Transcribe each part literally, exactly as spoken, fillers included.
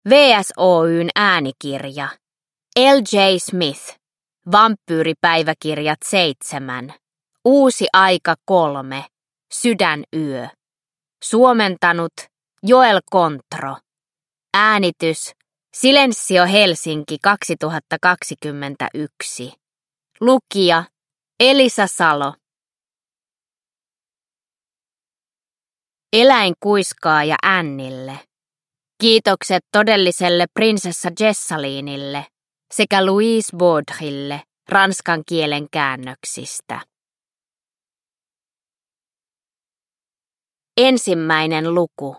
V S Oy:n äänikirja. L J Smith. Vampyyripäiväkirjat seitsemän. Uusi aika kolme. Sydänyö. Suomentanut Joel Kontro. Äänitys Silensio Helsinki kaksituhattakaksikymmentäyksi. Lukija Elisa Salo. Eläin kuiskaaja Annille. Kiitokset todelliselle prinsessa Jessalinille sekä Louise Baudrylle ranskan kielen käännöksistä. Ensimmäinen luku.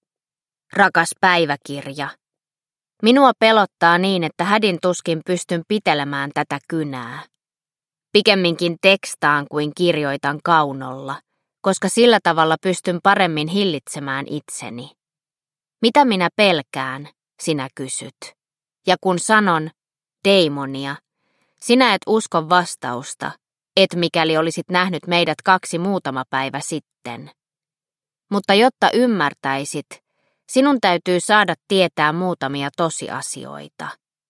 Rakas päiväkirja. Minua pelottaa niin, että hädin tuskin pystyn pitelemään tätä kynää. Pikemminkin tekstaan kuin kirjoitan kaunolla, koska sillä tavalla pystyn paremmin hillitsemään itseni. Mitä minä pelkään, sinä kysyt. Ja kun sanon demonia, sinä et usko vastausta, et mikäli olisit nähnyt meidät kaksi muutama päivä sitten. Mutta jotta ymmärtäisit, sinun täytyy saada tietää muutamia tosiasioita.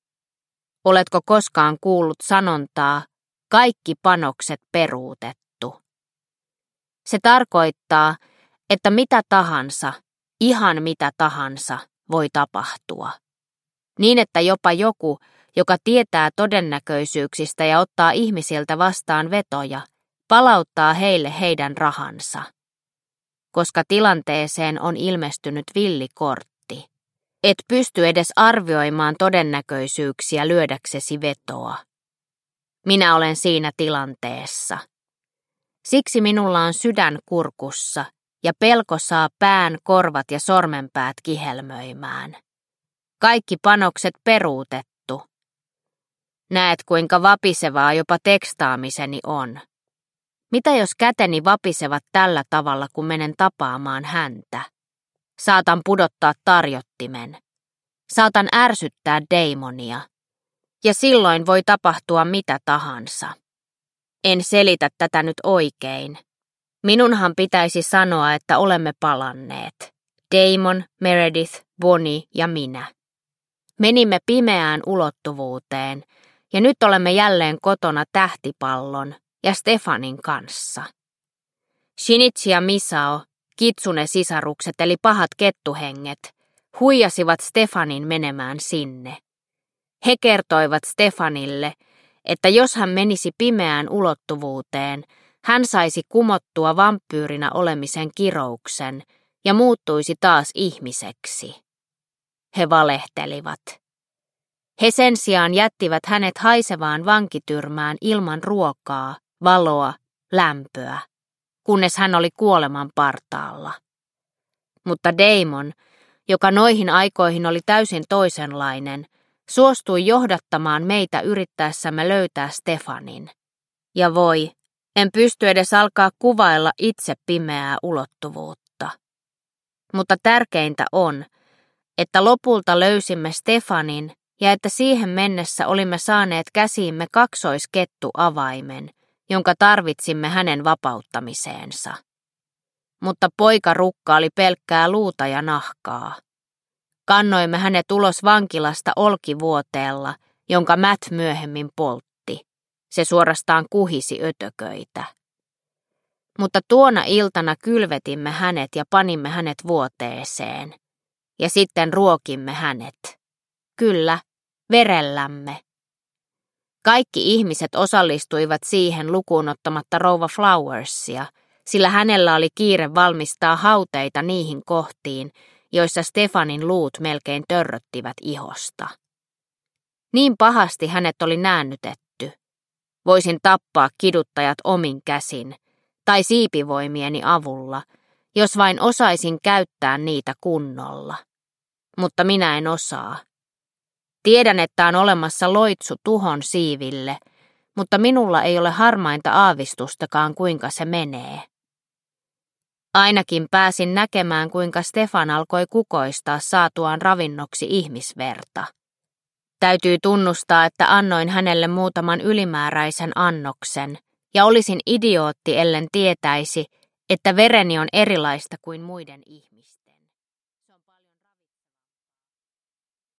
Oletko koskaan kuullut sanontaa, kaikki panokset peruutettu? Se tarkoittaa, että mitä tahansa, ihan mitä tahansa voi tapahtua. Niin, että jopa joku, joka tietää todennäköisyyksistä ja ottaa ihmisiltä vastaan vetoja, palauttaa heille heidän rahansa. Koska tilanteeseen on ilmestynyt villikortti. Et pysty edes arvioimaan todennäköisyyksiä lyödäksesi vetoa. Minä olen siinä tilanteessa. Siksi minulla on sydän kurkussa ja pelko saa pään, korvat ja sormenpäät kihelmöimään. Kaikki panokset peruutettu. Näet, kuinka vapisevaa jopa tekstaamiseni on. Mitä jos käteni vapisevat tällä tavalla, kun menen tapaamaan häntä? Saatan pudottaa tarjottimen. Saatan ärsyttää demonia. Ja silloin voi tapahtua mitä tahansa. En selitä tätä nyt oikein. Minunhan pitäisi sanoa, että olemme palanneet. Damon, Meredith, Bonnie ja minä. Menimme pimeään ulottuvuuteen ja nyt olemme jälleen kotona tähtipallon ja Stefanin kanssa. Shinichi ja Misao, Kitsune-sisarukset eli pahat kettuhenget, huijasivat Stefanin menemään sinne. He kertoivat Stefanille, että jos hän menisi pimeään ulottuvuuteen, hän saisi kumottua vampyyrinä olemisen kirouksen ja muuttuisi taas ihmiseksi. He valehtelivat. He sen sijaan jättivät hänet haisevaan vankityrmään ilman ruokaa, valoa, lämpöä, kunnes hän oli kuoleman partaalla. Mutta Damon, joka noihin aikoihin oli täysin toisenlainen, suostui johdattamaan meitä yrittäessämme löytää Stefanin. Ja voi, en pysty edes alkaa kuvailla itse pimeää ulottuvuutta. Mutta tärkeintä on, että lopulta löysimme Stefanin ja että siihen mennessä olimme saaneet käsiimme kaksoiskettuavaimen, jonka tarvitsimme hänen vapauttamiseensa. Mutta poikarukka oli pelkkää luuta ja nahkaa. Kannoimme hänet ulos vankilasta olkivuoteella, jonka Matt myöhemmin poltti. Se suorastaan kuhisi ötököitä. Mutta tuona iltana kylvetimme hänet ja panimme hänet vuoteeseen. Ja sitten ruokimme hänet. Kyllä, verellämme. Kaikki ihmiset osallistuivat siihen lukuun ottamatta rouva Flowersia, sillä hänellä oli kiire valmistaa hauteita niihin kohtiin, joissa Stefanin luut melkein törröttivät ihosta. Niin pahasti hänet oli näännytetty. Voisin tappaa kiduttajat omin käsin, tai siipivoimieni avulla, jos vain osaisin käyttää niitä kunnolla. Mutta minä en osaa. Tiedän, että on olemassa loitsu tuhon siiville, mutta minulla ei ole harmainta aavistustakaan, kuinka se menee. Ainakin pääsin näkemään, kuinka Stefan alkoi kukoistaa saatuaan ravinnoksi ihmisverta. Täytyy tunnustaa, että annoin hänelle muutaman ylimääräisen annoksen, ja olisin idiootti, ellen tietäisi, että vereni on erilaista kuin muiden ihmisten.